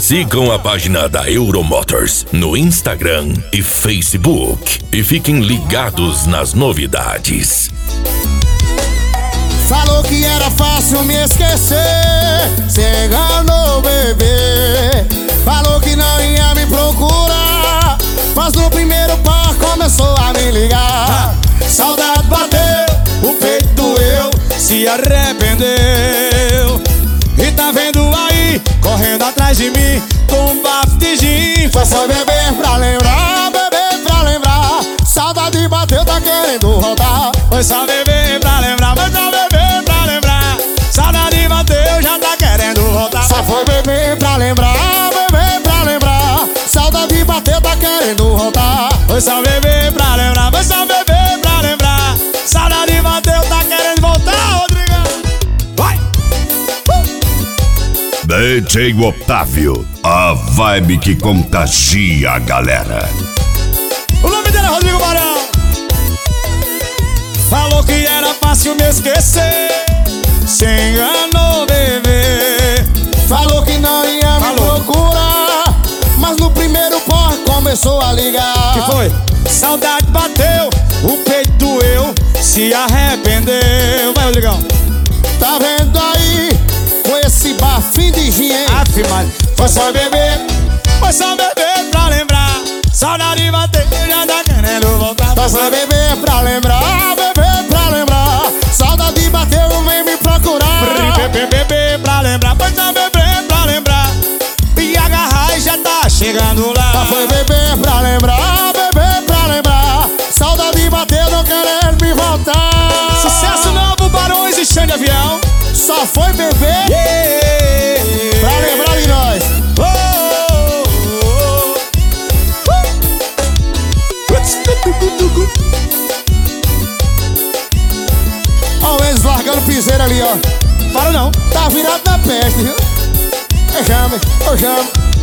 Sigam a página da Euromotors no Instagram e Facebook. E fiquem ligados nas novidades. Falou que era fácil me esquecer, cê enganou, bebê. Falou que não ia me procurar, mas no primeiro par começou a me ligar. Saudade bateu, o peito doeu, se arrependeu. E tá vendo aí, correndo atrás de mim, com um bafo de gin. Foi só beber pra lembrar, beber pra lembrar. Saudade bateu, tá querendo voltar. Foi só beber pra lembrar, foi só beber pra lembrar. Saudade bateu, já tá querendo voltar. Só foi beber pra lembrar, beber pra lembrar. Saudade bateu, tá querendo voltar. Foi só beber pra lembrar, foi só beber pra lembrar. Saudade bateu, tá querendo voltar, Rodrigão. Vai! DJ Otávio, a vibe que contagia a galera. O nome dele é Rodrigo Barão. Falou que era fácil me esquecer, se enganou, bebê. Falou que não ia me procurar, mas no primeiro porre começou a ligar. Que foi? Saudade bateu, o peito doeu, se arrependeu. Vai, Rodrigão. Tá vendo aí, com esse bafinho de gin, hein? Mano. Foi só beber pra lembrar. Saudade bateu, já tá querendo voltar. Foi só beber pra lembrar, beber pra lembrar. Saudade bateu, vem me procurar. Beber pra lembrar, foi só beber pra lembrar. E a garrafa já tá chegando lá. Só foi beber pra lembrar, beber pra lembrar. Saudade bateu, não querendo me voltar. Sucesso novo, Barões e Xande Avião. Só foi beber, pra lembrar de nós. Ó o Enzo largando piseiro ali, ó. Para não, tá virado na peste, viu? Eu chamo.